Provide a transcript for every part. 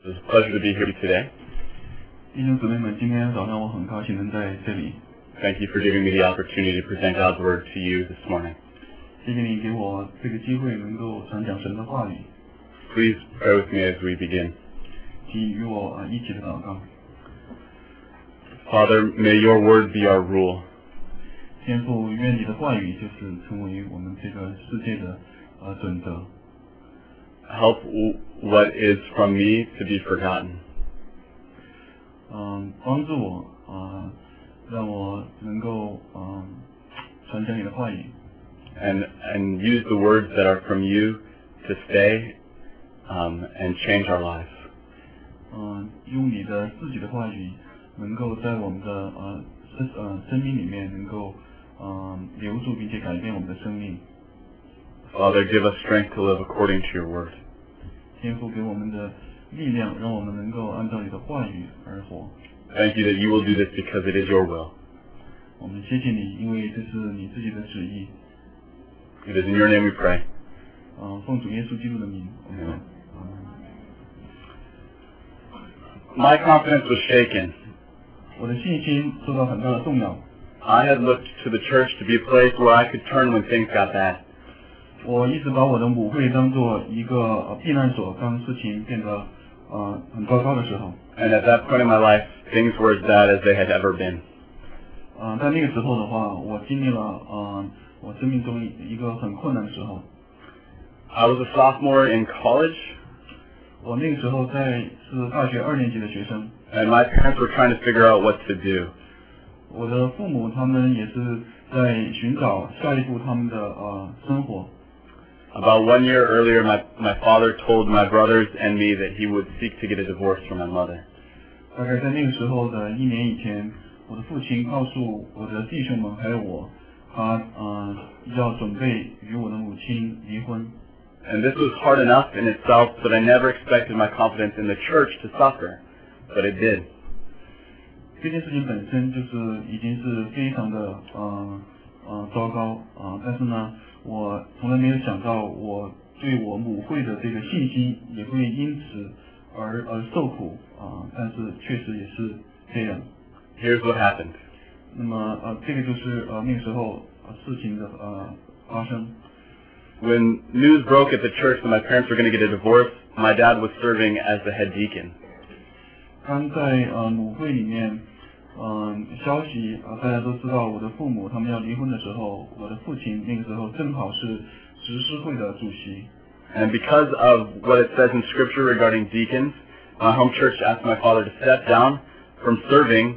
It's a pleasure to be here today. 弟兄姊妹们，今天早上我很高兴能在这里。 Thank you for giving me the opportunity to present God's Word to you this morning. 谢谢你给我这个机会，能够传讲神的话语。 Please pray with me as we begin. 请与我一起的祷告。 Father, may your Word be our rule. 天父，愿你的话语就是成为我们这个世界的准则。 Help what is from me to be forgotten. 帮助我让我能够传讲你的话语。 And use the words that are from you to stay and change our lives. 用你的自己的话语，能够在我们的生命里面能够留住，并且改变我们的生命。 Father, give us strength to live according to your word. 天父给我们的力量，让我们能够按照你的话语而活。 Thank you that you will do this because it is your will. 我们谢谢你，因为这是你自己的旨意。 It is in your name we pray. 奉主耶稣基督的名，我们 My confidence was shaken. 我的信心受到很大的动摇。 I had looked to the church to be a place where I could turn when things got bad. 我一直把我的母会当做一个避难所，当事情变得很糟糕的时候。 And at that point in my life, things were as bad as they had ever been. 在那个时候的话，我经历了我生命中一个很困难的时候。 I was a sophomore in college. 我那个时候是大学2年级的学生。 And my parents were trying to figure out what to do. 我的父母他们也是在寻找下一步他们的生活。 About 1 year earlier, my father told my brothers and me that he would seek to get a divorce from my mother. 大概在那个时候的1年以前，我的父亲告诉我的弟兄们还有我，他要准备与我的母亲离婚。 And this was hard enough in itself, but I never expected my confidence in the church to suffer, but it did. 这件事情本身就是已经是非常的糟糕但是呢，我从来没有想到我对我母会的这个信心也会因此而受苦但是确实也是这样。 Here's what happened. 那么这个就是那个时候事情的发生。 When news broke at the church that my parents were going to get a divorce, my dad was serving as the head deacon. 刚在母会里面消息大家都知道我的父母他们要离婚的时候，我的父亲那个时候正好是执事会的主席。 And because of what it says in scripture regarding deacons, my home church asked my father to step down from serving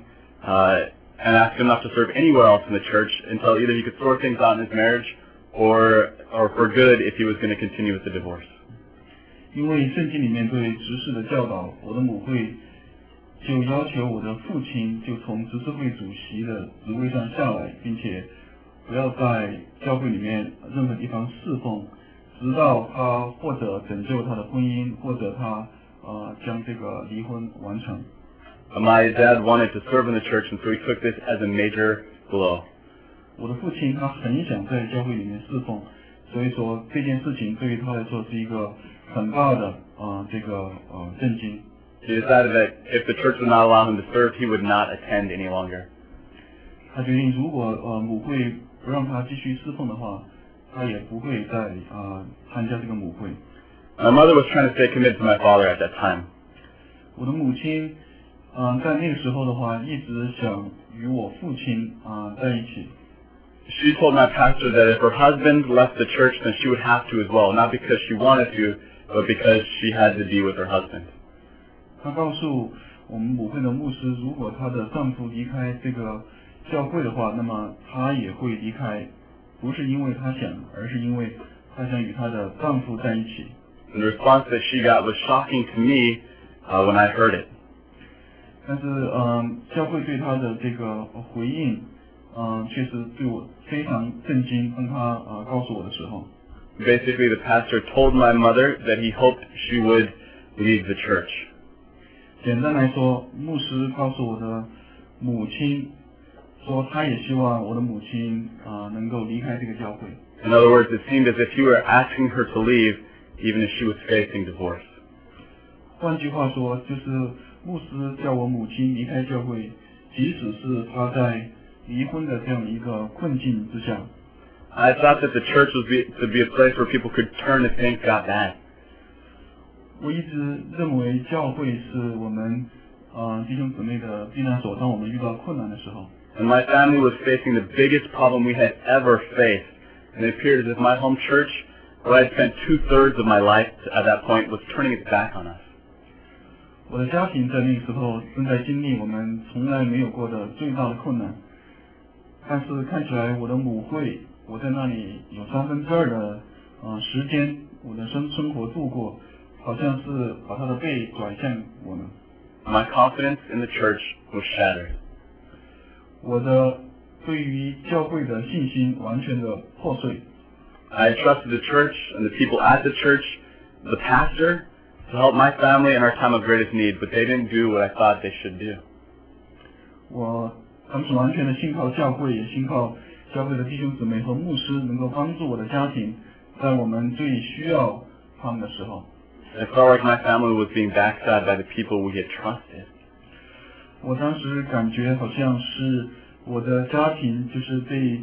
and asked him not to serve anywhere else in the church until either he could sort things out in his marriage or for good if he was going to continue with the divorce. 因为圣经里面对执事的教导，我的母会就要求我的父亲就从执事会主席的职位上下来，并且不要在教会里面任何地方侍奉，直到他或者拯救他的婚姻，或者他将这个离婚完成。 My dad wanted to serve in the church, and so he took this as a major blow. 我的父亲他很想在教会里面侍奉，所以说这件事情对于他来说是一个很大的这个震惊。 He decided that if the church would not allow him to serve, he would not attend any longer. 他决定如果母会不让他继续侍奉的话，他也不会再参加这个母会。 My mother was trying to stay committed to my father at that time. 我的母亲在那个时候的话，一直想与我父亲在一起。 She told my pastor that if her husband left the church, then she would have to as well, not because she wanted to, but because she had to be with her husband. 她告诉我们母会的牧师，如果她的丈夫离开这个教会的话，那么她也会离开，不是因为她想，而是因为她想与她的丈夫在一起。 The response that she got was shocking to me when I heard it. 但是教会对她的这个回应确实对我非常震惊。当她告诉我的时候 Basically, the pastor told my mother that he hoped she would leave the church. 简单来说，牧师告诉我的母亲说，他也希望我的母亲能够离开这个教会。 In other words, it seemed as if he were asking her to leave, even if she was facing divorce. 换句话说，就是牧师叫我母亲离开教会，即使是她在离婚的这样一个困境之下。 I thought that the church was to be a place where people could turn if things got bad. 我一直认为教会是我们弟兄姊妹的避难所，当我们遇到困难的时候。 And my family was facing the biggest problem we had ever faced. And it appeared as if my home church, where I had spent 2/3 of my life at that point, was turning its back on us. 我的家庭在那个时候正在经历我们从来没有过的最大的困难，但是看起来我的母会，我在那里有2/3的时间，我的生活度过，好像是把他的背转向我们。 My confidence in the church was shattered. 我的对于教会的信心完全的破碎。 I trusted the church and the people at the church, the pastor, to help my family in our time of greatest need, but they didn't do what I thought they should do. 我当时完全的信靠教会，也信靠教会的弟兄姊妹和牧师，能够帮助我的家庭，在我们最需要他们的时候。 It felt like my family was being backstabbed by the people we had trusted. 我当时感觉好像是我的家庭就是被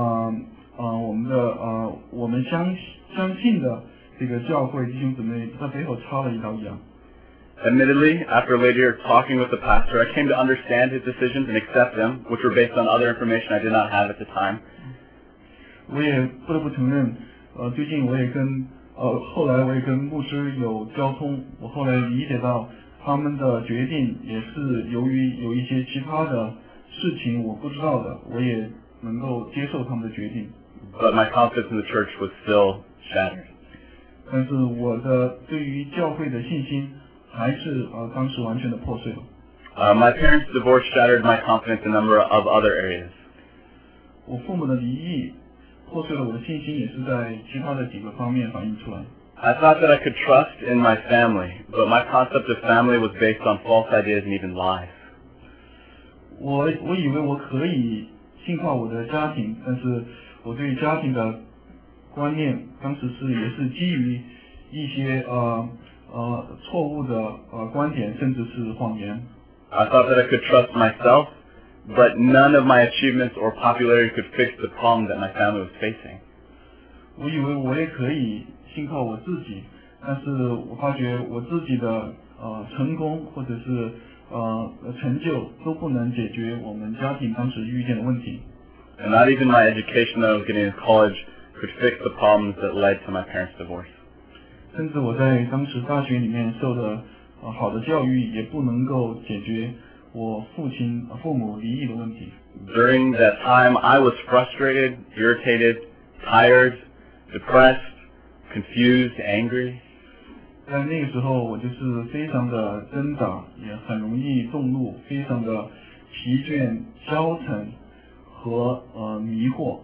我们相信的这个教会弟兄姊妹在背后插了一刀一样。 Admittedly, after later talking with the pastor, I came to understand his decisions and accept them, which were based on other information I did not have at the time. 我也不得不承认，最近我也后来我也跟牧师有交通，我后来理解到他们的决定也是由于有一些其他的事情我不知道的，我也能够接受他们的决定。 But my confidence in the church was still shattered. 但是我的对于教会的信心还是当时完全的破碎了。 My parents' divorce shattered my confidence in a number of other areas. 我父母的离异破碎了我的信心，也是在其他的几个方面反映出来。 I thought that I could trust in my family, but my concept of family was based on false ideas and even lies. 我以为我可以信靠我的家庭，但是我对家庭的观念当时也是基于一些错误的观点，甚至是谎言。 I thought that I could trust myself, but none of my achievements or popularity could fix the problem that my family was facing. 我以为我也可以信靠我自己，但是我发觉我自己的成功或者是成就都不能解决我们家庭当时遇见的问题。 And not even my education that I was getting in college could fix the problems that led to my parents' divorce. 甚至我在当时大学里面受的好的教育也不能够解决我父母离异的问题。 During that time, I was frustrated, irritated, tired, depressed, confused, angry. 在那个时候，我就是非常的挣扎，也很容易动怒，非常的疲倦、消沉和迷惑。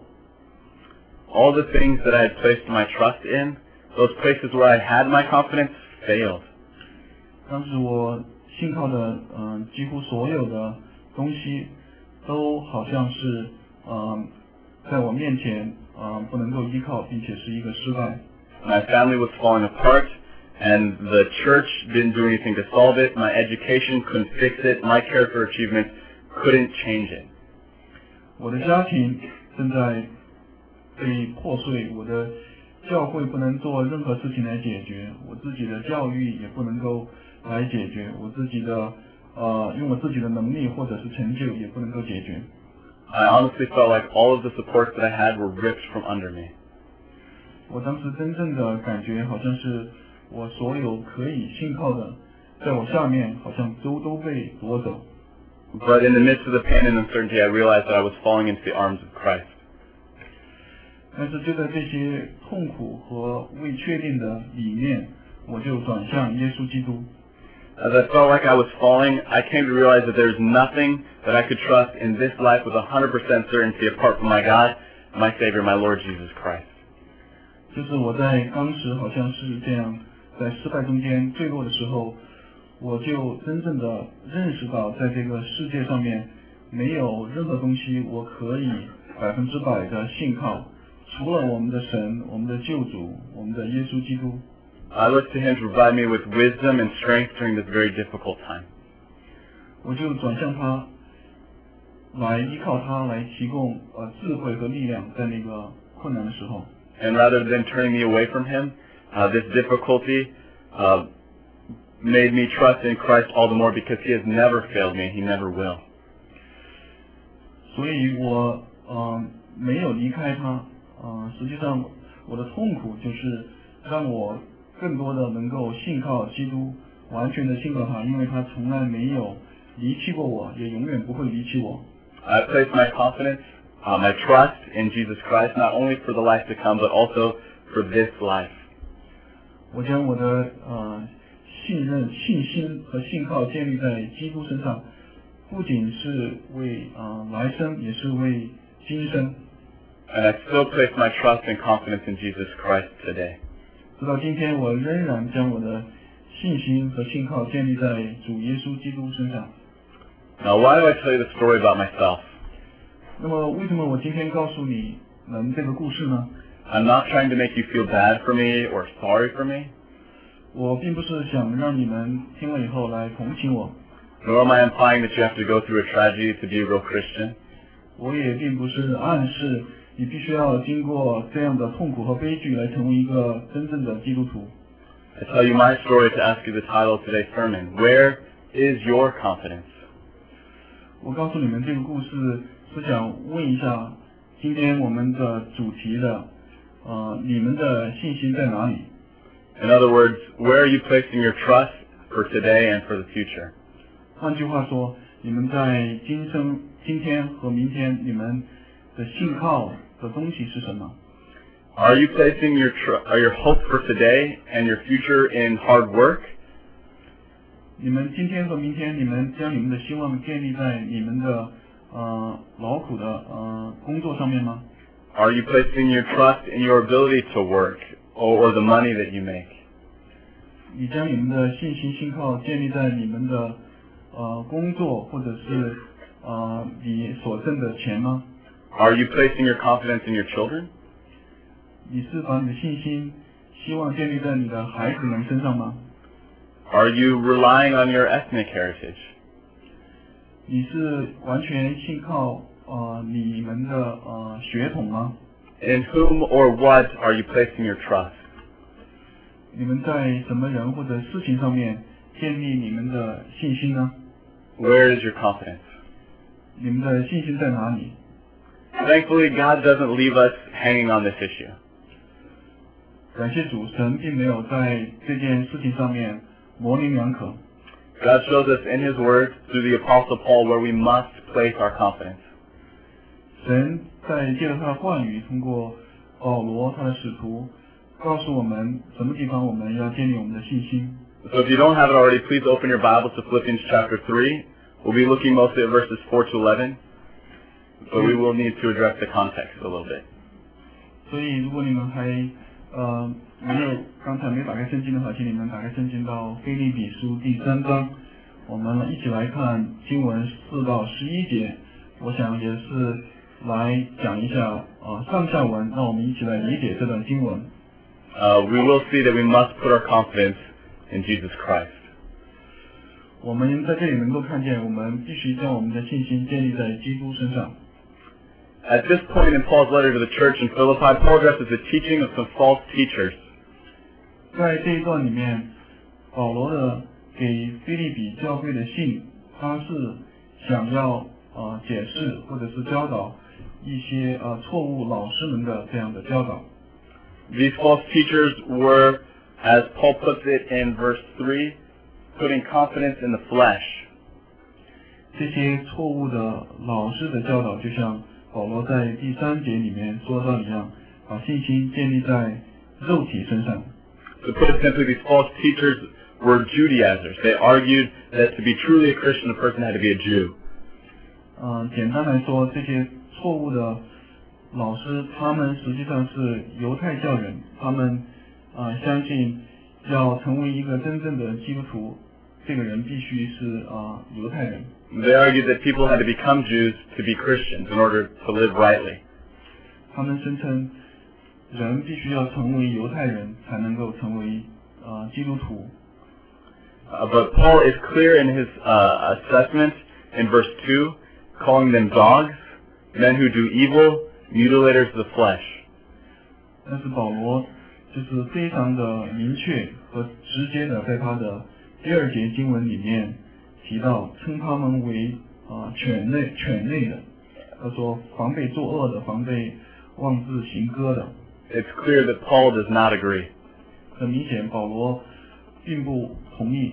All the things that I had placed my trust in, those places where I had my confidence, failed. 当时我信靠的几乎所有的东西，都好像是在我面前不能够依靠，并且是一个失败。 My family was falling apart, and the church didn't do anything to solve it. My education couldn't fix it. My character achievements couldn't change it. 我的家庭正在被破碎，我的教会不能做任何事情来解决，我自己的教育也不能够来解决，我自己的用我自己的能力或者是成就也不能够解决。 I honestly felt like all of the supports that I had were ripped from under me. 我当时真正的感觉好像是我所有可以信靠的，在我下面好像都被夺走。 But in the midst of the pain and uncertainty, I realized that I was falling into the arms of Christ. 但是就在这些痛苦和未确定的里面，我就转向耶稣基督。 As I felt like I was falling, I came to realize that there's nothing that I could trust in this life with 100% certainty apart from my God, my Savior, my Lord Jesus Christ. 就是我在当时好像是这样，在失败中间坠落的时候，我就真正的认识到，在这个世界上面没有任何东西我可以100%的信靠，除了我们的神、我们的救主、我们的耶稣基督。 I look to Him to provide me with wisdom and strength during this very difficult time. 我就转向他，来依靠他来提供智慧和力量，在那个困难的时候。 And rather than turning me away from Him, this difficulty made me trust in Christ all the more because He has never failed me. He never will. 所以我没有离开他，实际上我的痛苦就是让我更多的能够信靠基督，完全的信靠他，因为他从来没有离弃过我，也永远不会离弃我。 I place my confidence, my trust in Jesus Christ, not only for the life to come, but also for this life. 我将我的信心和信靠建立在基督身上，不仅是为来生，也是为今生。 And I still place my trust and confidence in Jesus Christ today. 直到今天，我仍然将我的信心和信靠建立在主耶稣基督身上。 Now, why do I tell you the story about myself? 那么，为什么我今天告诉你们这个故事呢？ I'm not trying to make you feel bad for me or sorry for me. 我并不是想让你们听了以后来同情我， Nor am I implying that you have to go through a tragedy to be a real Christian. 我也并不是暗示你必须要经过这样的痛苦和悲剧来成为一个真正的基督徒。 I tell you my story to ask you the title of today's sermon. Where is your confidence? 我告诉你们这个故事，是想问一下，今天我们的主题的，你们的信心在哪里？ In other words, where are you placing your trust for today and for the future? 换句话说，你们在今天和明天，你们的信靠的东西是什么？ Are you placing your hope for today and your future in hard work? 你们今天和明天，你们将你们的希望建立在你们的劳苦的工作上面吗？ Are you placing your trust in your ability to work or the money that you make? 你将你们的信心信靠建立在你们的工作或者是你所挣的钱吗？ Are you placing your confidence in your children? 你是把你的信心希望建立在你的孩子们身上吗？ Are you relying on your ethnic heritage? 你是完全信靠你们的血统吗？ In whom or what are you placing your trust? 你们在什么人或者事情上面建立你们的信心呢？ Where is your confidence? 你们的信心在哪里？ Thankfully, God doesn't leave us hanging on this issue. 感谢主，神并没有在这件事情上面模棱两可。 God shows us in His Word through the Apostle Paul where we must place our confidence. 神在借着他的话语，通过保罗他的使徒，告诉我们什么地方我们要建立我们的信心。 So if you don't have it already, please open your Bibles to Philippians chapter 3. We'll be looking mostly at verses 4 to 11, but we will need to address the context a little bit. 所以，如果你们还刚才没打开圣经的话，请你们打开圣经到腓立比书第3章，我们一起来看经文4到11节。我想也是来讲一下上下文，让我们一起来理解这段经文。 We will see that we must put our confidence in Jesus Christ. 我们在这里能够看见，我们必须将我们的信心建立在基督身上。 At this point in Paul's letter to the church in Philippi, Paul addresses the teaching of some false teachers. 在这一段里面，保罗的给腓立比教会的信，他是想要解释或者是教导一些错误老师们的这样的教导。 These false teachers were, as Paul puts it in verse 3, putting confidence in the flesh. 这些错误的老师的教导，就像保罗在第3节里面说到一样，把信心建立在肉体身上。 To put it simply, these false teachers were Judaizers. They argued that to be truly a Christian, a person had to be a Jew. 简单来说，这些错误的老师，他们实际上是犹太教人，他们相信要成为一个真正的基督徒，这个人必须是犹太人。 They argued that people had to become Jews to be Christians in order to live rightly. 他们声称人必须要成为犹太人才能够成为基督徒。 But Paul is clear in his assessment in verse 2, calling them dogs, men who do evil, mutilators of the flesh. 但是保罗就是非常的明确和直接的在他的第2节经文里面提到，称他们为犬类的。他说防备作恶的，防备妄自行割的。 It's clear that Paul does not agree. 很明显，保罗并不同意。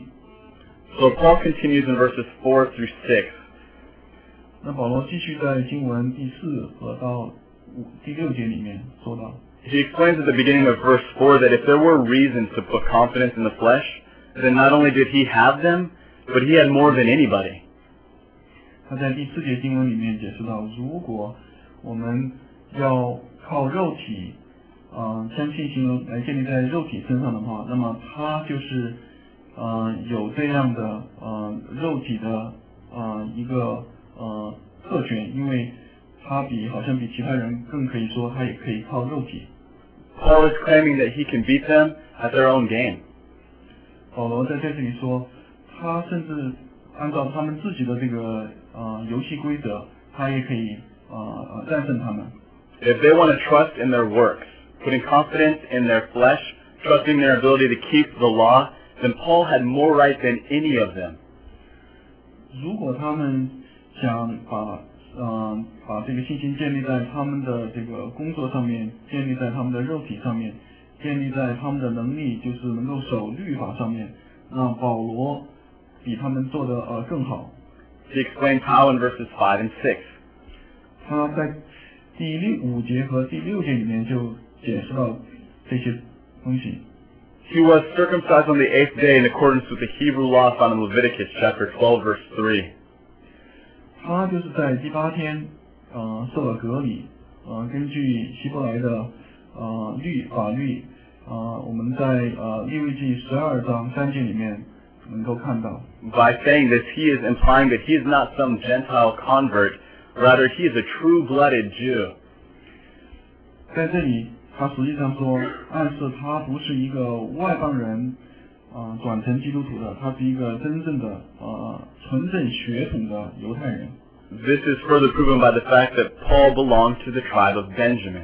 So Paul continues in verses 4 through 6. 那保罗继续在经文第4和到第6节里面说到。 He explains at the beginning of verse 4 that if there were reasons to put confidence in the flesh, then not only did he have them, but he had more than anybody. 他在第4节经文里面解释到，如果我们要靠肉体将信心来建立在肉体身上的话，那么他就是有这样的肉体的一个特权，因为他好像比其他人更可以说他也可以靠肉体。 Paul is claiming that he can beat them at their own game. 保罗在这里说，他甚至按照他们自己的这个游戏规则，他也可以战胜他们。 If they want to trust in their works, putting confidence in their flesh, trusting their ability to keep the law, then Paul had more right than any of them. 如果他们想把这个信心建立在他们的这个工作上面，建立在他们的肉体上面，建立在他们的能力，就是能够守律法上面，那保罗比他们做得更好。 He explains how in verses 5 and 6. 他在第5节和第6节里面就解释到这些东西。 He was circumcised on the 8th day in accordance with the Hebrew law found in Leviticus chapter 12 verse 3. 他就是在第8天受了割礼，根据希伯来的法律，我们在利未记12章3节里面能够看到。 By saying this, he is implying that he is not some Gentile convert, rather he is a true-blooded Jew. 在这里，他实际上说，暗示他不是一个外邦人转成基督徒的，他是一个真正的纯正血统的犹太人。 This is further proven by the fact that Paul belonged to the tribe of Benjamin.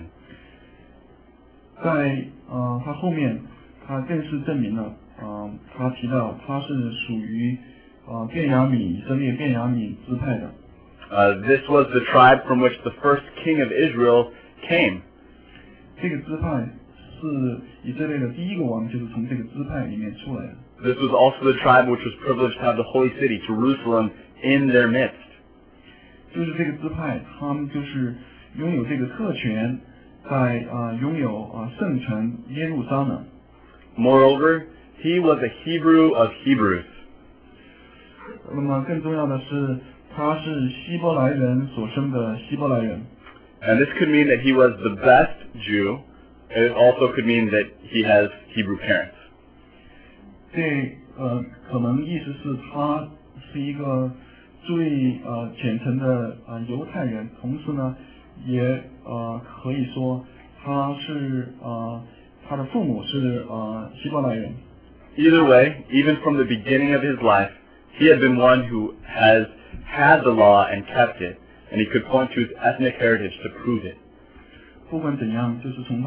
在他后面，他更是证明了，他提到他是属于以色列便雅悯支派的。 This was the tribe from which the first king of Israel came. 这个支派是以色列的第一个王，就是从这个支派里面出来的。 This was also the tribe which was privileged to have the holy city, Jerusalem, in their midst. 就是这个支派，他们就是拥有这个特权，在拥有圣城耶路撒冷。 Moreover, he was a Hebrew of Hebrews. 那么更重要的是，他是希伯来人所生的希伯来人。 And this could mean that he was the best Jew. It also could mean that he has Hebrew parents. 这可能意思是他是一个最虔诚的犹太人，同时呢，也可以说他是他的父母是希伯来人。 Either way, even from the beginning of his life, he had been one who has had the law and kept it, and he could point to his ethnic heritage to prove it. 不管怎样，就是从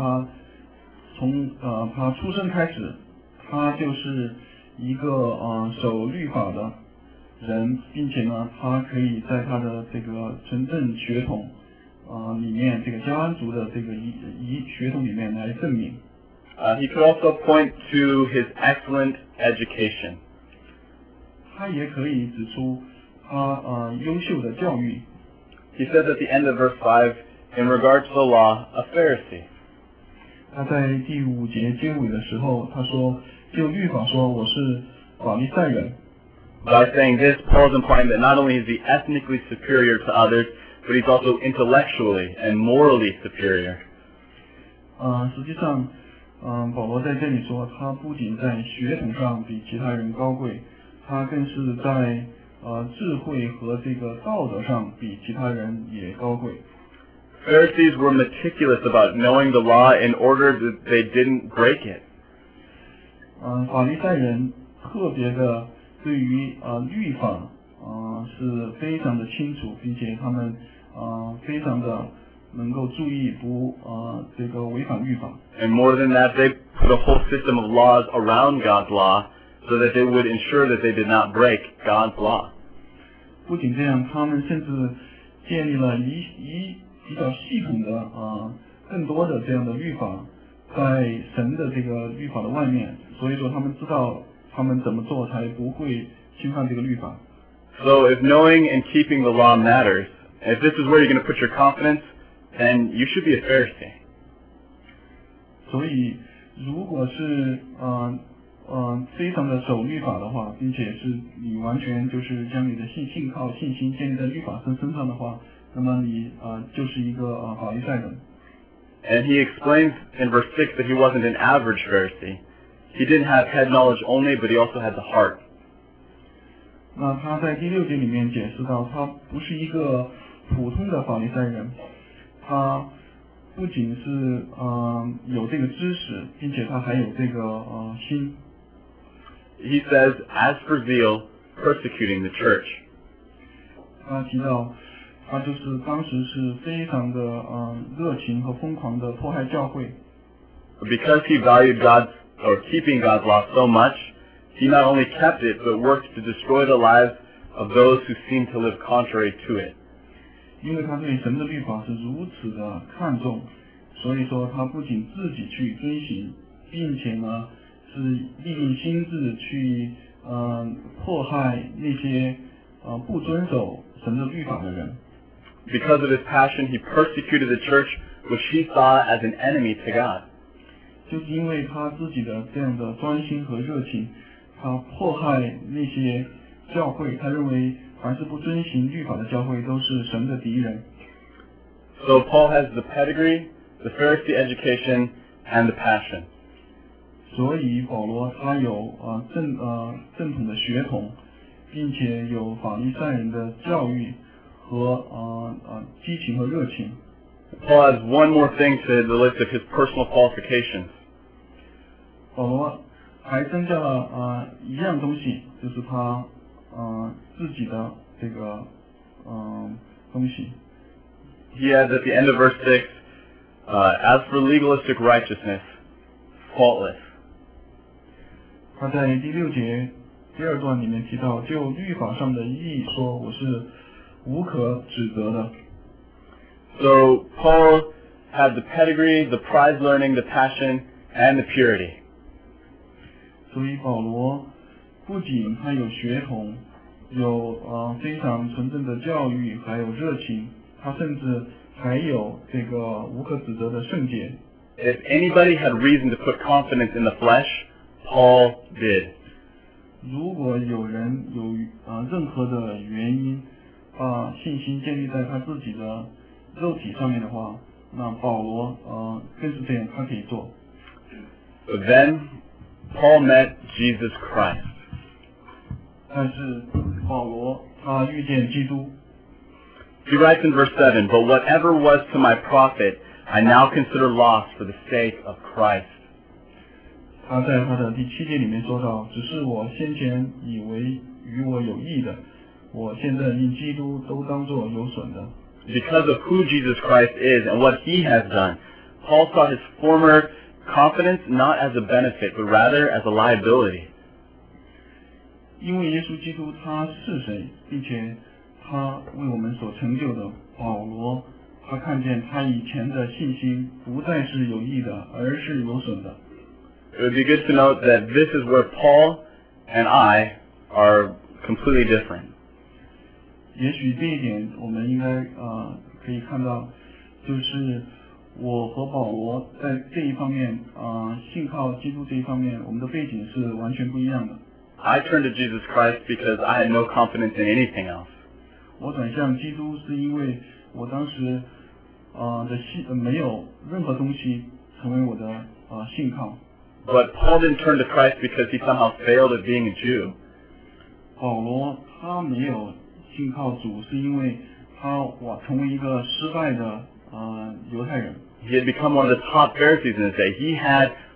他出生开始，他就是一个守律法的人，并且呢，他可以在他的这个纯正血统里面，这个迦安族的这个血统里面来证明。 He could also point to his excellent education. 他也可以指出他优秀的教育。 He says at the end of verse 5, in regard to the law, a Pharisee. 他在第5节结尾的时候，他说：“就律法说，我是法利赛人。” By saying this, Paul is implying that not only is he ethnically superior to others, but he's also intellectually and morally superior. 实际上，保罗在这里说，他不仅在血统上比其他人高贵，他更是在智慧和这个道德上比其他人也高贵。 Pharisees were meticulous about knowing the law in order that they didn't break it. 法利赛人特别的对于律法是非常的清楚，并且他们非常的能够注意不这个违反律法。 And more than that, they put a whole system of laws around God's law so that they would ensure that they did not break God's law. 不仅这样，他们甚至建立了一比较系统的更多的这样的律法，在神的这个律法的外面，所以说他们知道他们怎么做才不会侵犯这个律法。 So if knowing and keeping the law matters, if this is where you're going to put your confidence, then you should be a Pharisee. 所以，如果是非常的守律法的话，并且是你完全就是将你的信靠信心建立在律法身上的话，那么你就是一个法利赛人。 And he explains in verse 6 that he wasn't an average Pharisee. He didn't have head knowledge only, but he also had the heart. 那他在第6节里面解释到，他不是一个普通的法利赛人，他不仅是有这个知识，并且他还有这个心。 He says, as for zeal, persecuting the church. 他提到，他就是当时是非常的热情和疯狂的迫害教会。 Because he valued keeping God's law so much, he not only kept it, but worked to destroy the lives of those who seemed to live contrary to it. 因为他对神的律法是如此的看重，所以说他不仅自己去遵行，并且呢是立定心志去迫害那些不遵守神的律法的人。 Because of his passion, he persecuted the church, which he saw as an enemy to God. 就是因为他自己的这样的专心和热情，他迫害那些教会，他认为凡是不遵行律法的教会都是神的敌人。 So Paul has the pedigree, the Pharisee education, and the passion. 所以保罗他有正统的血统，并且有法利赛人的教育和激情和热情。 Paul has one more thing to the list of his personal qualifications. 保罗还增加了一样东西，就是他自己的这个东西。 He adds at the end of verse 6, as for legalistic righteousness, faultless. 他在第6节第2段里面提到，就律法上的意义说，我是无可指责的。 So Paul had the pedigree, the prize learning, the passion, and the purity. 所以保罗不仅他有血统，有非常纯正的教育，还有热情，他甚至还有这个无可指责的圣洁。 If anybody had reason to put confidence in the flesh, Paul did. 如果有人有任何的原因把信心建立在他自己的肉体上面的话，那保罗更是这样，他可以做。 But then Paul met Jesus Christ. 但是保罗他遇见基督。 He writes in verse 7, But whatever was to my profit, I now consider loss for the sake of Christ. 他在他的第7节里面说到，只是我先前以为与我有益的，我现在因基督都当作有损的。 Because of who Jesus Christ is and what he has done, Paul saw his former confidence not as a benefit, but rather as a liability. 因为耶稣基督他是谁，并且他为我们所成就的，保罗他看见他以前的信心不再是有益的，而是有损的。 It would be good to note that this is where Paul and I are completely different. 也许这一点我们应该可以看到，就是我和保罗在这一方面信靠基督这一方面，我们的背景是完全不一样的。 I turned to Jesus Christ because I had no confidence in anything else. 我转向基督是因为我当时没有任何东西成为我的信靠。 But Paul didn't turn to Christ because he somehow failed at being a Jew. 保罗他没有信靠主，是因为他成为一个失败的犹太人。 He had become one of the top Pharisees in his day. He had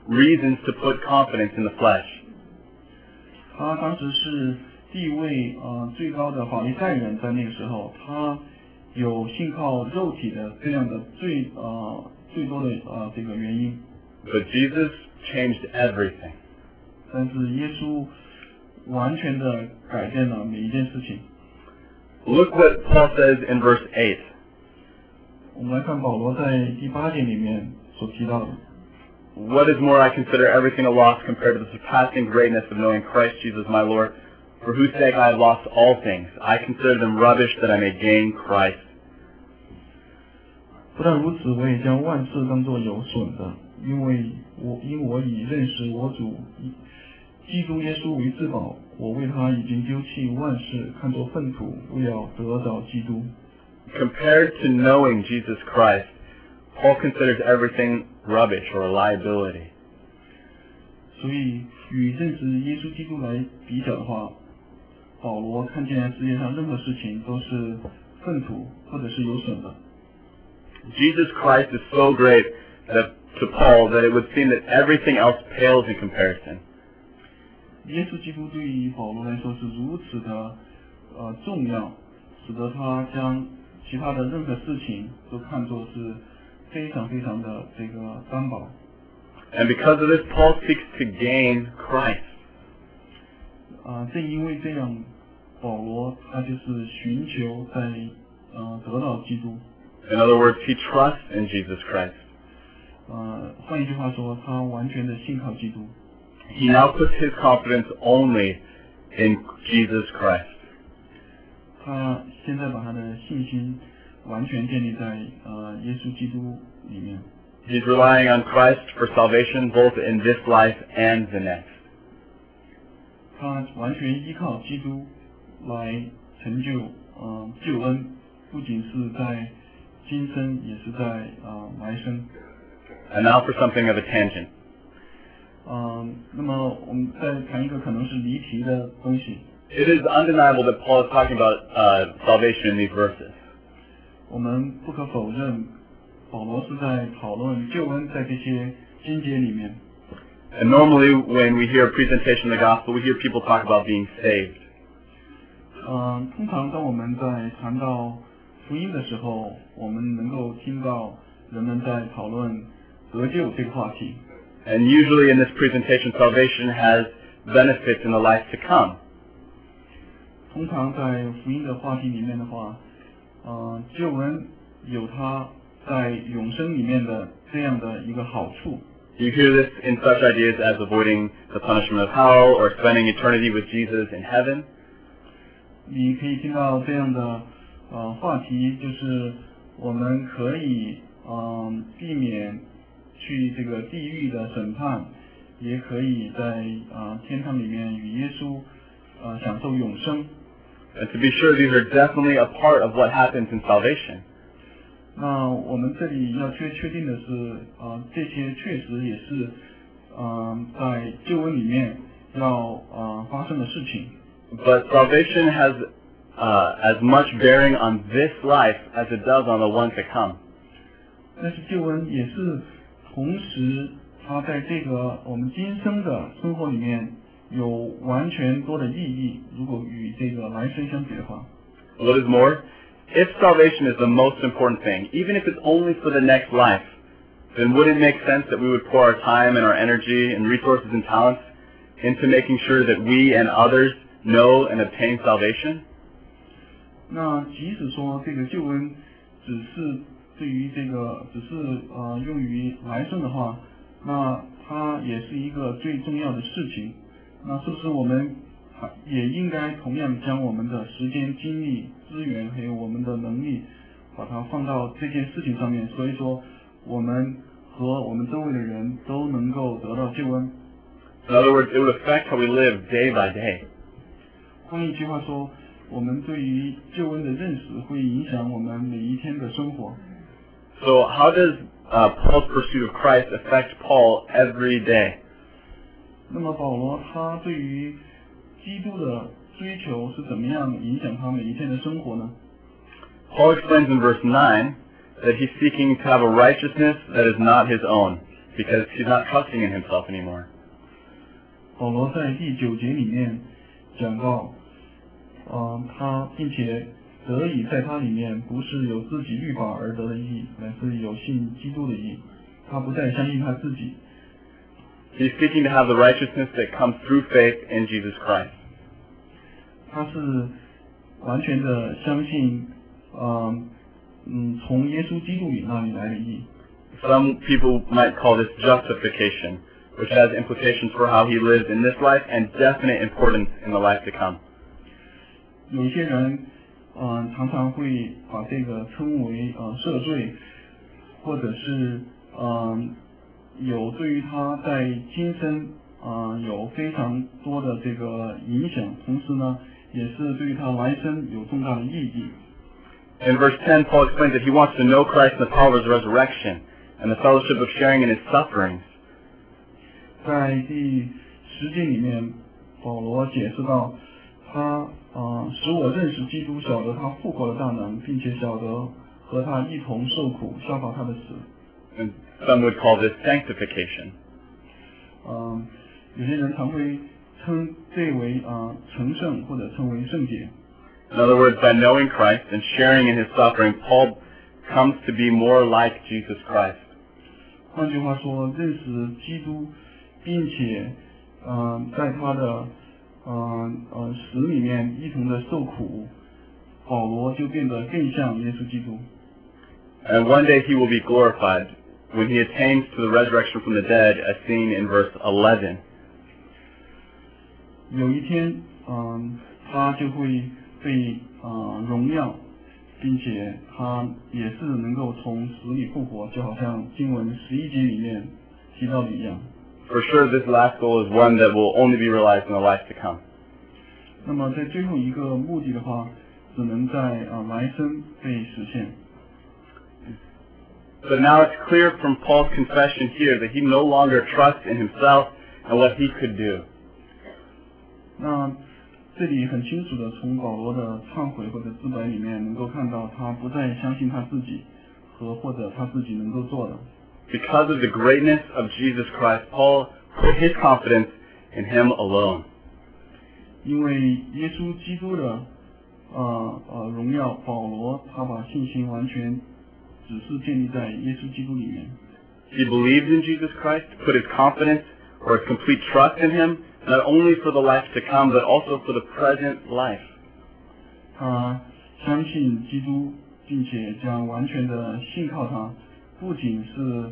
reasons to put confidence in the flesh. 他当时是地位最高的法利赛人，在那个时候，他有信靠肉体的这样的最多的这个原因。 But Jesus changed everything. 但是耶稣完全的改变了每一件事情。 Look what Paul says in verse 8. 我们来看保罗在第8节里面所提到的。 What is more, I consider everything a loss compared to the surpassing greatness of knowing Christ Jesus my Lord, for whose sake I have lost all things. I consider them rubbish that I may gain Christ. 不但如此，我也将万事当作有损的，因我已认识我主基督耶稣为至宝，我为他已经丢弃万事，看作粪土，为了得着基督。 Compared to knowing Jesus Christ, Paul considers everything rubbish or a liability. 所以与认识耶稣基督来比较的话，保罗看见世界上任何事情都是粪土或者是有损的。 Jesus Christ is so great that to Paul that it would seem that everything else pales in comparison. 耶稣基督对于保罗来说是如此的重要，使得他将其他的任何事情都看作是非常非常的这个担保。 And because of this, Paul seeks to gain Christ. 正因为这样，保罗他就是寻求在得到基督。 In other words, he trusts in Jesus Christ. 换一句话说，他完全的信靠基督。 He now puts his confidence only in Jesus Christ. 他现在把他的信心完全建立在耶稣基督里面。 He's relying on Christ for salvation both in this life and the next. 他完全依靠基督来成就救恩，不仅是在今生，也是在来生。 And now for something of a tangent. 那么我们再谈一个可能是离题的东西。 It is undeniable that Paul is talking about salvation in these verses. 我们不可否认，保罗是在讨论救恩在这些经节里面。 And normally when we hear a presentation of the gospel, we hear people talk about being saved. 通常当我们在谈到福音的时候，我们能够听到人们在讨论得救这个话题。 And usually in this presentation, salvation has benefits in the life to come. 通常在福音的话题里面的话，救恩有它在永生里面的这样的一个好处。 You hear this in such ideas as avoiding the punishment of hell or spending eternity with Jesus in heaven. 你可以听到这样的话题，就是我们可以避免去这个地狱的审判，也可以在天堂里面与耶稣享受永生。 And to be sure, these are definitely a part of what happens in salvation. 那我们这里要确定的是，这些确实也是在救恩里面要发生的事情。 But salvation has as much bearing on this life as it does on the one to come. 但是救恩也是同时，它在这个我们今生的生活里面有完全多的意义。如果与这个来生相比的话。 What is more, if salvation is the most important thing, even if it's only for the next life, then would it make sense that we would pour our time and our energy and resources and talents into making sure that we and others know and obtain salvation? 那即使说这个救恩只是对于这个用于来生的话，那它也是一个最重要的事情。那是不是我们也应该同样将我们的时间、精力、资源还有我们的能力，把它放到这件事情上面？所以说，我们和我们周围的人都能够得到救恩。 In other words, it would affect how we live day by day. 换一句话说，我们对于救恩的认识会影响我们每一天的生活。 So how does Paul's pursuit of Christ affect Paul every day? 那么保罗他对于基督的追求是怎么样影响他每一天的生活呢？ Paul explains in verse 9 that he's seeking to have a righteousness that is not his own, because he's not trusting in himself anymore. 保罗在第9节里面讲到，他并且得以在他里面不是有自己律法而得的义，乃是有信基督的义。他不再相信他自己。 He's seeking to have the righteousness that comes through faith in Jesus Christ. 他是完全的相信，从耶稣基督里那里来的义。 Some people might call this justification, which has implications for how he lives in this life and definite importance in the life to come. 有一些人，常常会把这个称为赦罪，或者是有对于他在今生有非常多的这个影响，同时呢，也是对于他来生有重大的意义。 In verse 10, Paul explains that he wants to know Christ and the power of his resurrection and the fellowship of sharing in his sufferings. 在第10节里面，保罗解释到，他使我认识基督，晓得他复活的大能，并且晓得和他一同受苦，效法他的死。 And some would call this sanctification. 有些人常会称这为成圣，或者称为圣洁。 In other words, by knowing Christ and sharing in his suffering, Paul comes to be more like Jesus Christ. 换句话说，认识基督，并且在他的死里面一同的受苦，保罗就变得更像耶稣基督。 And one day he will be glorified when he attains to the resurrection from the dead, as seen in verse 11. 有一天，他就会被荣耀，并且他也是能够从死里复活，就好像经文11节里面提到的一样。 For sure, this last goal is one that will only be realized in the life to come. 那么在最后一个目的的话，只能在来生被实现。 But now it's clear from Paul's confession here that he no longer trusts in himself and what he could do. 那这里很清楚的从保罗的忏悔或者自白里面能够看到，他不再相信他自己或者他自己能够做的。 Because of the greatness of Jesus Christ, Paul put his confidence in him alone. 因为耶稣基督的荣耀，保罗他把信心完全只是建立在耶稣基督里面。 He believed in Jesus Christ, put his confidence or his complete trust in him, not only for the life to come, but also for the present life. 他相信基督，并且将完全的信靠他，不仅是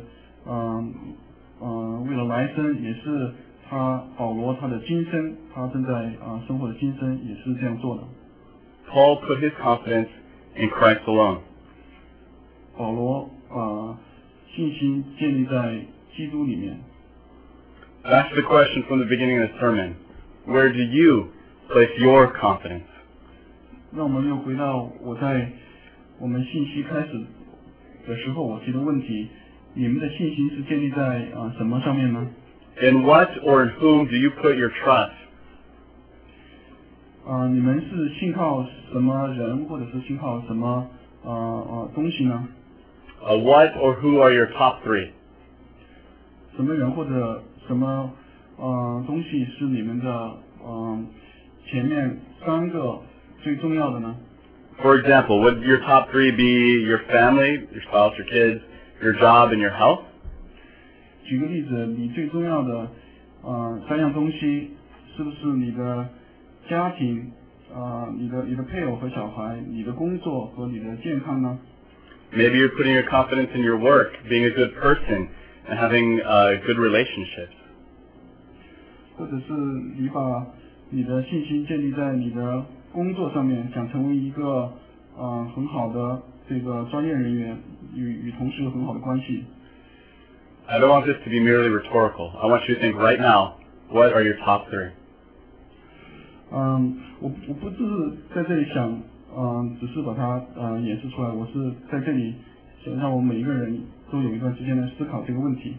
为了来生，也是保罗他的今生，他正在生活的今生也是这样做的。 Paul put his confidence in Christ alone. 保罗把信心建立在基督里面。 That's the question from the beginning of the sermon. Where do you place your confidence? 让我们又回到我们信息开始的时候我提的问题，你们的信心是建立在什么上面呢？ In what or in whom do you put your trust? 你们是信靠什么人，或者是信靠什么东西呢？ What or who are your top three? 什么人或者什么东西是你们的前面3个最重要的呢？ For example, would your top three be your family, your spouse, your kids, your job, and your health? 举个例子，你最重要的3样东西，是不是你的家庭，你的配偶和小孩，你的工作和你的健康呢？ Maybe you're putting your confidence in your work, being a good person, and having good relationships. 或者是你把你的信心建立在你的工作上面，想成为一个很好的这个专业人员，与同事有很好的关系。 I don't want this to be merely rhetorical. I want you to think right now, what are your top three? 我不是在这里想，只是把它演示出来，我是在这里想让我们每一个人都有一段时间来思考这个问题。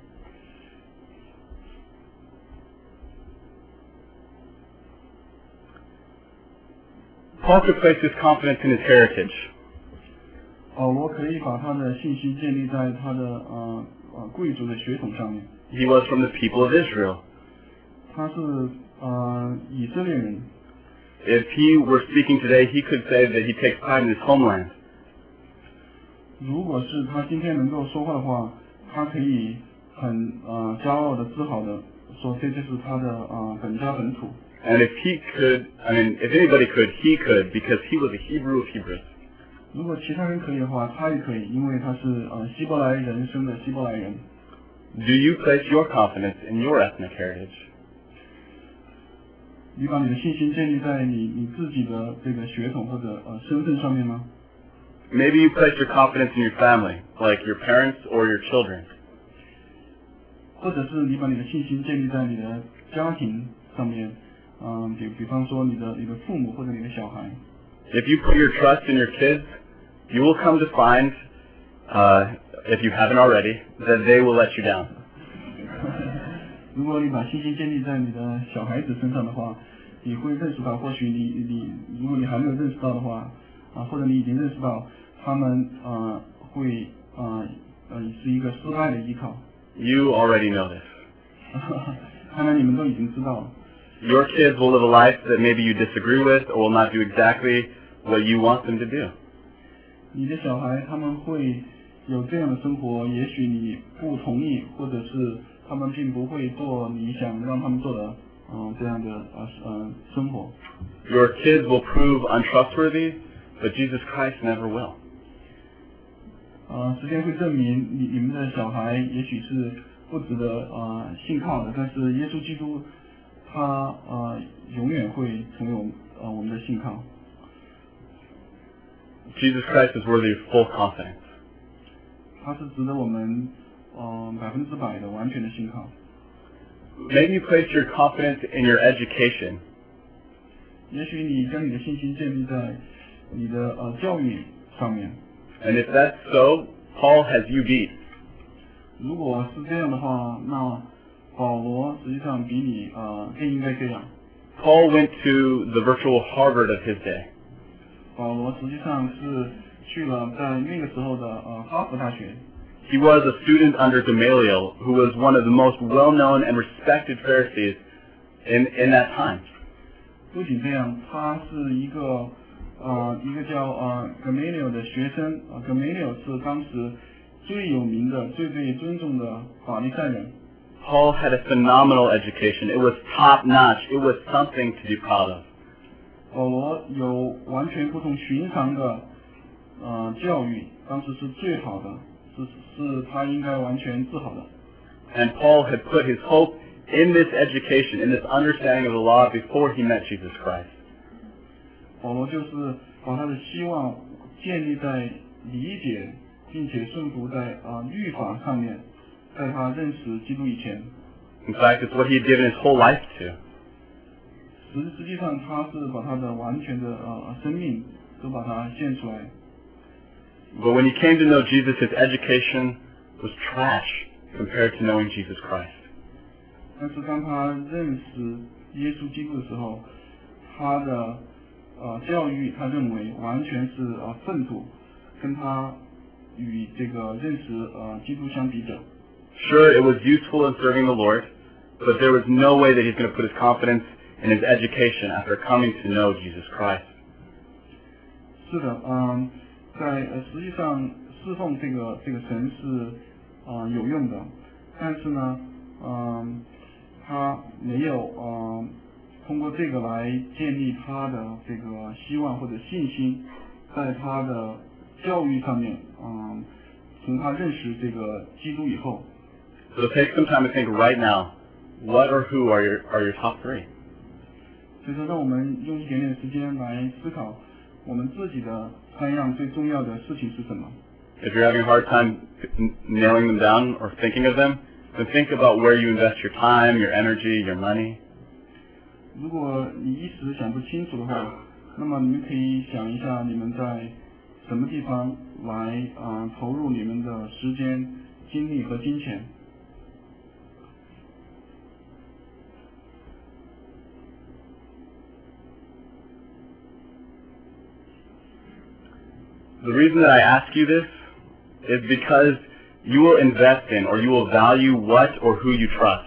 Paul could place his confidence in his heritage. 保罗可以把他的信心建立在他的贵族的血统上面， He was from the people of Israel. 他是以色列人。 If he were speaking today, he could say that he takes pride in his homeland. 如果是他今天能够说话的话，他可以很骄傲的、自豪的说，这就是他的本家本土。 And if he could, if anybody could, he could, because he was a Hebrew of Hebrews. 如果其他人可以的话，他也可以，因为他是希伯来人生的希伯来人。 Do you place your confidence in your ethnic heritage? 你把你的信心建立在你自己的这个血统或者身份上面吗？ Maybe you place your confidence in your family, like your parents or your children. 或者是你把你的信心建立在你的家庭上面，比方说你的父母或者你的小孩。 If you put your trust in your kids, you will come to find, if you haven't already, that they will let you down. 如果你把信心建立在你的小孩子身上的话，你会认识到，或许如果你还没有认识到的话，或者你已经认识到，他们会是一个失败的依靠。 You already know this. 看来你们都已经知道了。 Your kids will live a life that maybe you disagree with or will not do exactly what you want them to do. 你的小孩他们会有这样的生活，也许你不同意，或者是他们并不会做你想让他们做的这样的生活。 Your kids will prove untrustworthy, but Jesus Christ never will. 时间会证明你们的小孩也许是不值得信靠的，但是耶稣基督他永远会成为我们的信靠。 Jesus Christ is worthy of full confidence. 他是值得我们100%的完全的信靠。 Maybe you place your confidence in your education. 也许你将你的信心建立在你的教育上面。 And if that's so, Paul has you beat. 如果是这样的话，那保罗实际上比你更应该这样。 Paul went to the virtual Harvard of his day. 保罗实际上是去了在那个时候的哈佛大学。 He was a student under Gamaliel, who was one of the most well-known and respected Pharisees in that time. 不仅这样，他是一个叫Gamaliel 的学生。Gamaliel 是当时最有名的、最被尊重的法利赛人。 Paul had a phenomenal education. It was top-notch. It was something to be proud of. 保罗有完全不同寻常的教育，当时是最好的，是他应该完全自豪的。 And Paul had put his hope in this education, in this understanding of the law before he met Jesus Christ. 保罗就是把他的希望建立在理解并且顺服在律法上面，在他认识基督以前。 In fact, it's what he had given his whole life to. 实际上他是把他的完全的生命都把它献出来。 But when he came to know Jesus, his education was trash compared to knowing Jesus Christ. 但是当他认识耶稣基督的时候，他的教育他认为完全是粪土，跟他与这个认识基督相比较。 Sure, it was useful in serving the Lord, but there was no way that he's going to put his confidence in his education after coming to know Jesus Christ. 是的，在实际上侍奉这个神是有用的，但是呢，他没有通过这个来建立他的这个希望或者信心，在他的教育上面，从他认识这个基督以后。 So take some time to think right now, what or who are your top three? 所以说，让我们用一点点时间来思考我们自己的3样最重要的事情是什么。 If you're having a hard time nailing them down or thinking of them, then think about where you invest your time, your energy, your money. 如果你一时想不清楚的话，那么你们可以想一下你们在什么地方来投入你们的时间、精力和金钱。 The reason that I ask you this is because you will invest in or you will value what or who you trust.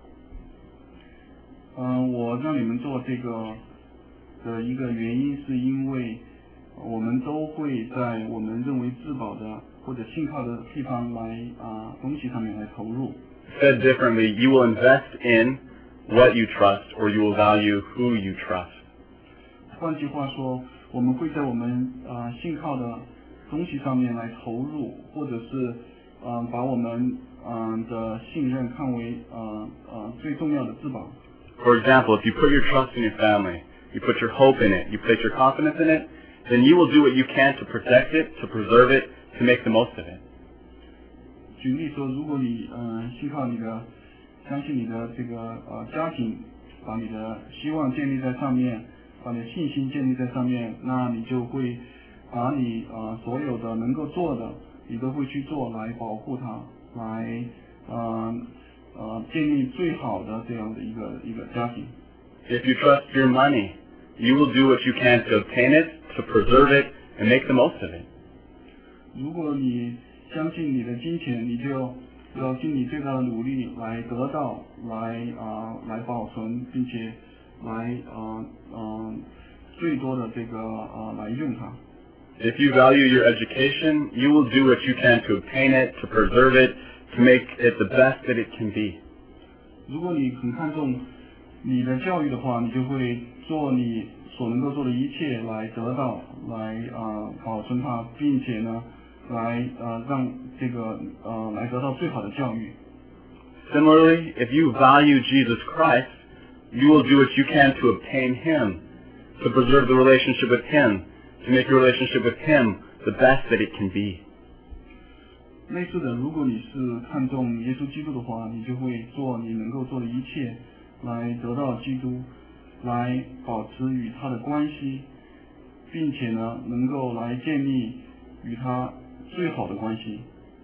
我让你们做这个的一个原因，是因为我们都会在我们认为自保的或者信靠的地方来东西上面来投入。 Said differently, you will invest in what you trust or you will value who you trust. 换句话说，我们会在我们信靠的东西上面来投入，或者是把我们的信任看为最重要的自保。 For example, if you put your trust in your family, you put your hope in it, you place your confidence in it, then you will do what you can to protect it, to preserve it, to make the most of it. 举例说，如果你相信你的这个家庭，把你的希望建立在上面，把你的信心建立在上面，那你就会把你所有的能够做的，你都会去做来保护它，来建立最好的这样的一个家庭。 If you trust your money, you will do what you can to obtain it, to preserve it, and make the most of it. 如果你相信你的金钱，你就要尽你最大的努力来得到，来保存，并且来最多的这个来用它。 If you value your education, you will do what you can to obtain it, to preserve it, to make it the best that it can be. 如果你很看重你的教育的话，你就会做你所能够做的一切来得到，来保存它，并且呢，来让这个来得到最好的教育。 Similarly, if you value Jesus Christ, you will do what you can to obtain Him, to preserve the relationship with Him, to make your relationship with Him the best that it can be. 类似的，如果你是看重耶稣基督的话，你就会做你能够做的一切，来得到基督，来保持与他的关系，并且呢，能够来建立与他最好的关系。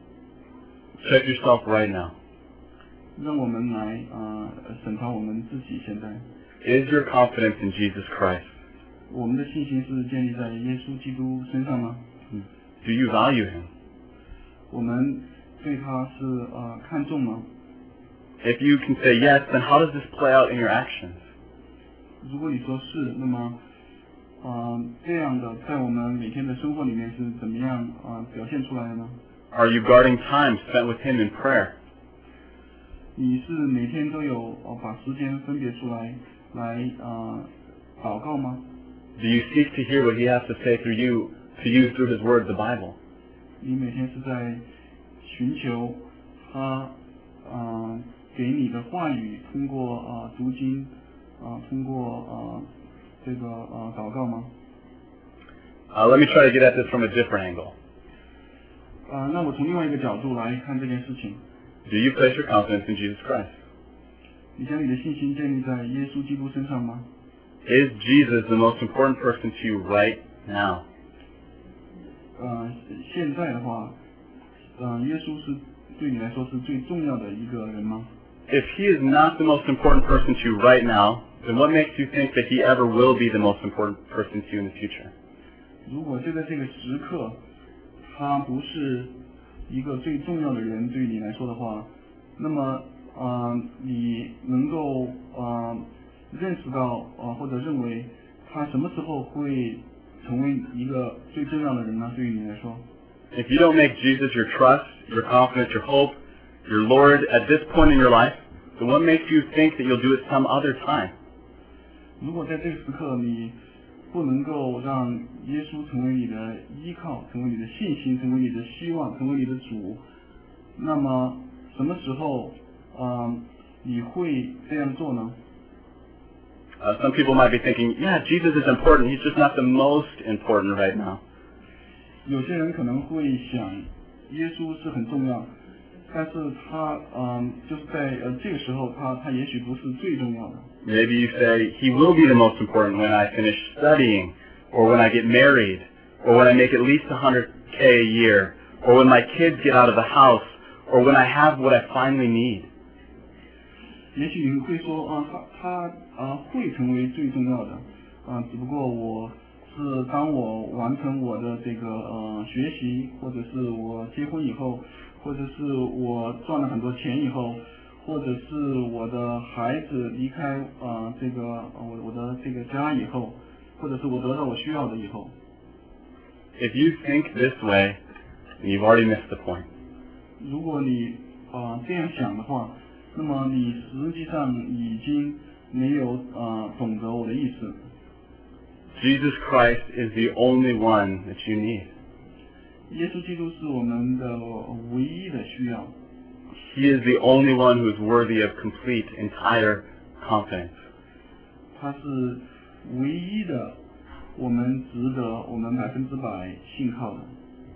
Check yourself right now. 让我们来审查我们自己现在。 Is your confidence in Jesus Christ? 我们的信心是建立在耶稣基督身上吗？ Do you value Him? 我们对他是看重吗？ If you can say yes, then how does this play out in your actions? 如果你说是，那么这样的在我们每天的生活里面是怎么样表现出来的呢？ Are you guarding time spent with Him in prayer? 你是每天都有把时间分别出来祷告吗？ Do you seek to hear what He has to say through you, to use through His Word, the Bible? 你每天是在寻求他给你的话语，通过读经通过这个祷告吗 Let me try to get at this from a different angle. 那我从另外一个角度来看这件事情。 Do you place your confidence in Jesus Christ? 你将你的信心建立在耶稣基督身上吗？ Is Jesus the most important person to you right now? 现在的话，耶稣是对你来说是最重要的一个人吗？ If He is not the most important person to you right now, then what makes you think that He ever will be the most important person to you in the future? 如果就在这个时刻，他不是一个最重要的人对你来说的话，那么你能够认识到或者认为他什么时候会成为一个最重要的人呢？对于你来说 If you don't make Jesus your trust, your confidence, your hope, your Lord at this point in your life, then what makes you think that you'll do it some other time? 如果在这个时刻你不能够让耶稣成为你的依靠，成为你的信心，成为你的希望，成为你的主，那么什么时候你会这样做呢？ Some people might be thinking, yeah, Jesus is important. He's just not the most important right now. 有些人可能会想，耶稣是很重要，但是他就是在这个时候他也许不是最重要的。 Maybe you say, He will be the most important when I finish studying, or when I get married, or when I make at least $100K a year, or when my kids get out of the house, or when I have what I finally need. 也许你会说他会成为最重要的只不过我是当我完成我的这个学习，或者是我结婚以后， 或者是我赚了很多钱以后，或者是我的孩子离开我的这个家以后，或者是我得到我需要的以后。 If you think this way, you've already missed the point. 如果你这样想的话，那么你实际上已经没有懂得我的意思。 Jesus Christ is the only one that you need. 耶稣基督是我们的唯一的需要。 He is the only one who is worthy of complete, entire confidence. 他是唯一的，我们值得我们100%信靠的。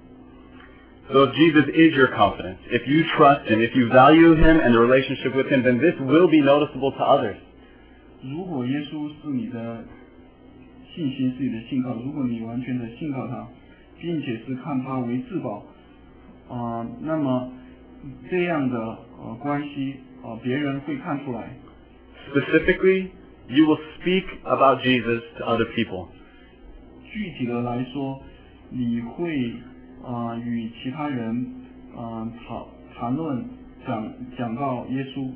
So if Jesus is your confidence, if you trust Him, if you value Him and the relationship with Him, then this will be noticeable to others. 如果耶稣是你的信心，是你的信靠，如果你完全的信靠他，并且是看他为至宝，那么这样的关系别人会看出来。 Specifically, you will speak about Jesus to other people. 具体的来说，你会与其他人谈论讲到耶稣。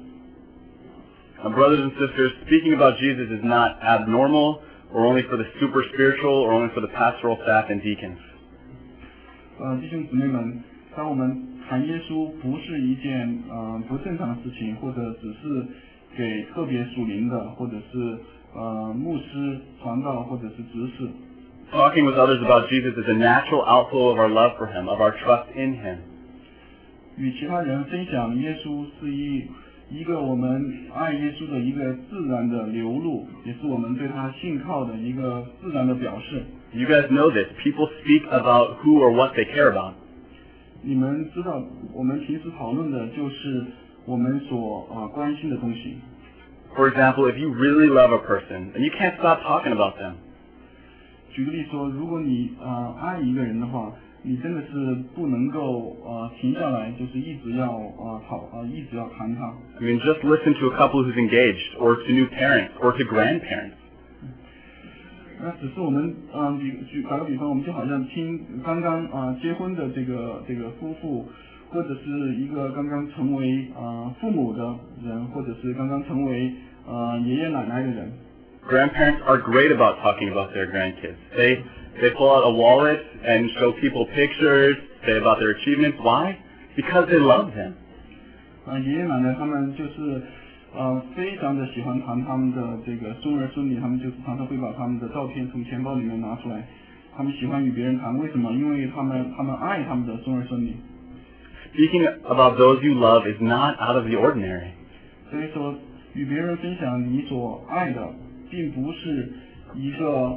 Now, brothers and sisters, speaking about Jesus is not abnormal or only for the super spiritual or only for the pastoral staff and deacons. 弟兄姊妹们，当我们谈耶稣不是一件不正常的事情，或者只是给特别属灵的，或者是牧师传道，或者是执事。 Talking with others about Jesus is a natural outflow of our love for Him, of our trust in Him. 与其他人分享耶稣是一个我们爱耶稣的一个自然的流露，也是我们对他信靠的一个自然的表示。 You guys know this. People speak about who or what they care about. 你们知道，我们平时讨论的就是我们所关心的东西。 For example, if you really love a person, and you can't stop talking about them. 举个例说，如果你爱一个人的话，你真的是不能够停下来，就是一直要谈他。 I mean, just listen to a couple who's engaged, or to new parents, or to grandparents. 那只是我们打个比方，我们就好像听刚刚结婚的这个夫妇，或者是一个刚刚成为父母的人，或者是刚刚成为爷爷奶奶的人。 Grandparents are great about talking about their grandkids. They pull out a wallet and show people pictures, say about their achievements. Why? Because they love them. 爷爷奶奶他们就是非常的喜欢谈他们的这个孙儿孙女，他们就是常常会把他们的照片从钱包里面拿出来，他们喜欢与别人谈，为什么？因为他们爱他们的孙儿孙女。 Speaking about those you love is not out of the ordinary. 所以说，与别人分享你所爱的，并不是一个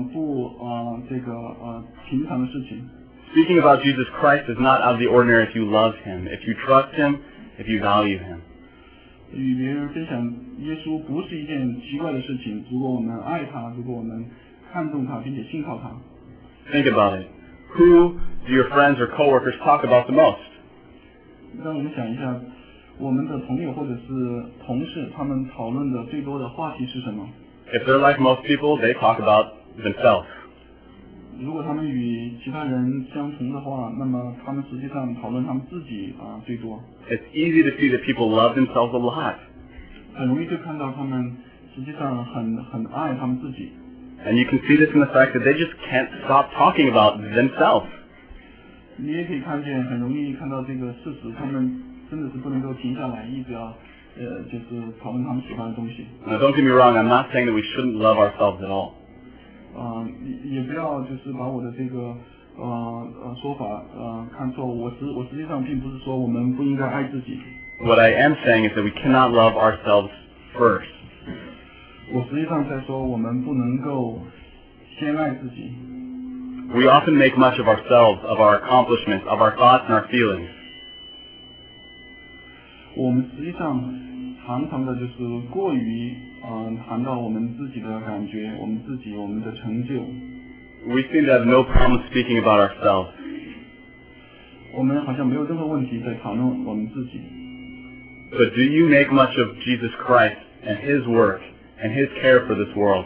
平常的事情。 Speaking about Jesus Christ is not out of the ordinary if you love Him, if you trust Him, if you value Him. 与别人分享耶稣不是一件奇怪的事情，如果我们爱他，如果我们看重他，并且信靠他。 Think about it. Who do your friends or coworkers talk about the most? 让我们想一下，我们的朋友或者是同事，他们讨论的最多的话题是什么？ If they're like most people, they talk about themselves. 如果他们与其他人相同的话，那么他们实际上讨论他们自己最多。 It's easy to see that people love themselves a lot. 很容易就看到他们实际上很爱他们自己。 And you can see this in the fact that they just can't stop talking about themselves. 你也可以看见，很容易看到这个事实，他们真的是不能够停下来，一直要就是讨论他们喜欢的东西。 Now, don't get me wrong. I'm not saying that we shouldn't love ourselves at all. 也不要就是把我的这个说法看错。我实际上并不是说我们不应该爱自己。 What I am saying is that we cannot love ourselves first. 我实际上在说我们不能够先爱自己。 We often make much of ourselves, of our accomplishments, of our thoughts and our feelings. 我们实际上常常的就是过于谈到我们自己的感觉，我们的成就。 We seem to have no problem speaking about ourselves. 我们好像没有任何问题在讨论我们自己。 But do you make much of Jesus Christ and His work and His care for this world?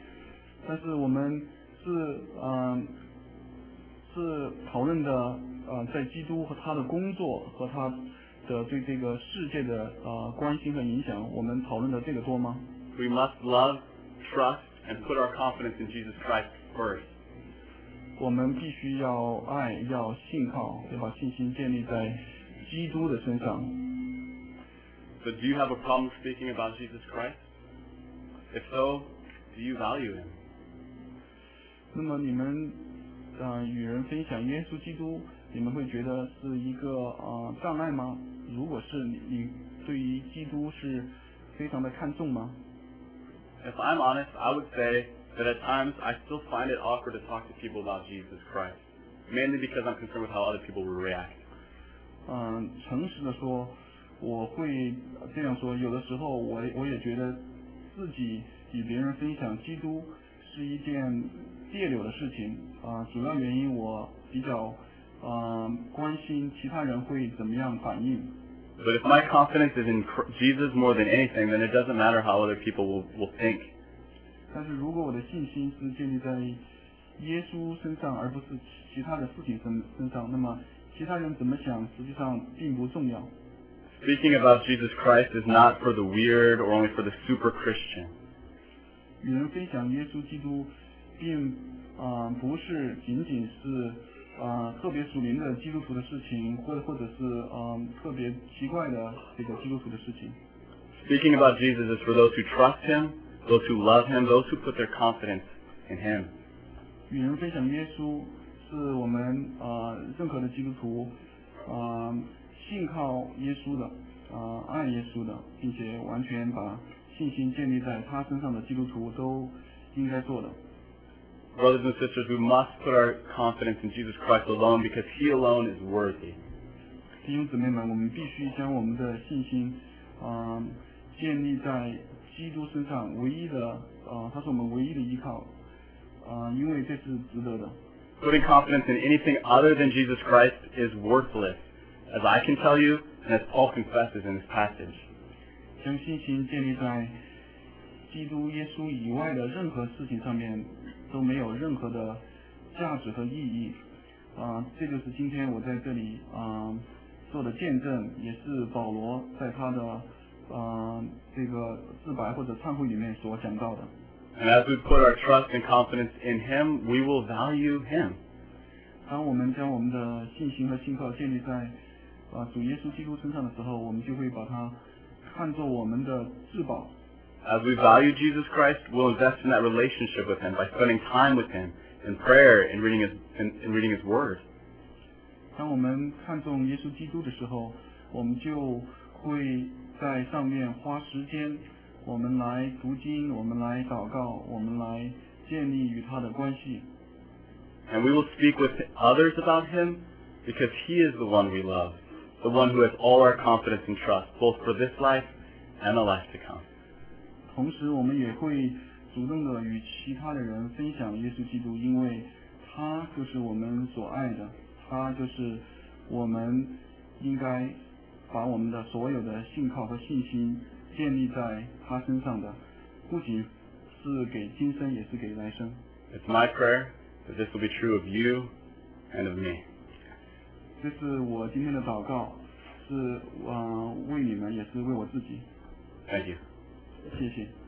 但是我们是讨论的在基督和他的工作和他的对这个世界的关心和影响，我们讨论的这个多吗？ We must love, trust, and put our confidence in Jesus Christ first. 我们必须要爱，要信靠，要把信心建立在基督的身上。 So do you have a problem speaking about Jesus Christ? If so, do you value him? 那么你们与人分享耶稣基督，你们会觉得是一个障碍吗？如果是你对于基督是非常的看重吗？ If I'm honest, I would say that at times I still find it awkward to talk to people about Jesus Christ, mainly because I'm concerned with how other people will react. 诚实的说，我会这样说，有的时候我也觉得自己与别人分享基督是一件别扭的事情主要原因我比较关心其他人会怎么样反应。 But if my confidence is in Jesus more than anything, then it doesn't matter how other people will think. 但是如果我的信心是建立在耶稣身上，而不是其他的事情身上，那么其他人怎么想，实际上并不重要。 Speaking about Jesus Christ is not for the weird or only for the super Christian. 与人分享耶稣基督，并不是仅仅是特别属灵的基督徒的事情，或者是特别奇怪的这个基督徒的事情。 Speaking about Jesus is for those who trust him, those who love him, those who put their confidence in him. 与人分享耶稣，是我们任何的基督徒信靠耶稣的爱耶稣的，并且完全把信心建立在他身上的基督徒都应该做的。 Brothers and sisters, we must put our confidence in Jesus Christ alone because he alone is worthy. 弟兄姊妹们，我们必须将我们的信心建立在基督身上，唯一的他是我们唯一的依靠因为这是值得的。 Putting confidence in anything other than Jesus Christ is worthless, as I can tell you, and as Paul confesses in this passage. 将信心建立在基督耶稣以外的任何事情上面，都没有任何的价值和意义。这就是今天我在这里做的见证，也是保罗在他的这个自白或者忏悔里面所讲到的。 And as we put our trust and confidence in him, we will value him. 当我们将我们的信心和信靠建立在主耶稣基督身上的时候，我们就会把它看作我们的至宝。 As we value Jesus Christ, we'll invest in that relationship with him by spending time with him in prayer and reading his word. 当我们看重耶稣基督的时候，我们就会在上面花时间，我们来读经，我们来祷告，我们来建立与他的关系。 And we will speak with others about him because he is the one we love, the one who has all our confidence and trust, both for this life and the life to come. 同时，我们也会主动的与其他的人分享耶稣基督，因为他就是我们所爱的，他就是我们应该把我们的所有的信靠和信心建立在他身上的，不仅是给今生，也是给来生。 It's my prayer that this will be true of you and of me. 这是我今天的祷告，是为你们，也是为我自己。 Thank you. 谢谢。